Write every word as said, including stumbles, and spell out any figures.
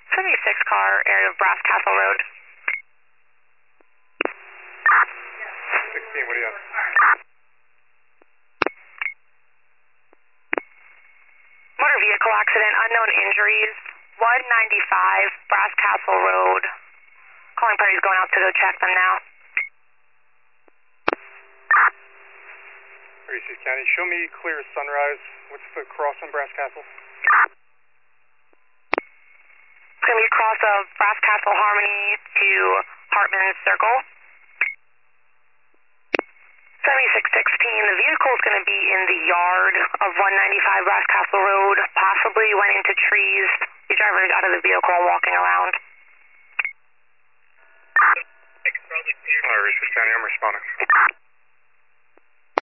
seventy-six car, area of Brass Castle Road. sixteen, what do you have? Motor vehicle accident, unknown injuries, one ninety-five, Brass Castle Road. Calling party's going out to go check them now. Reese County, show me clear sunrise. What's the cross on Brass Castle? It's going to be across of Brass Castle Harmony to Hartman Circle. seventy-six sixteen, the vehicle is going to be in the yard of one ninety-five Brass Castle Road, possibly went into trees. The driver is out of the vehicle and walking around. All right, Reese County, I'm responding.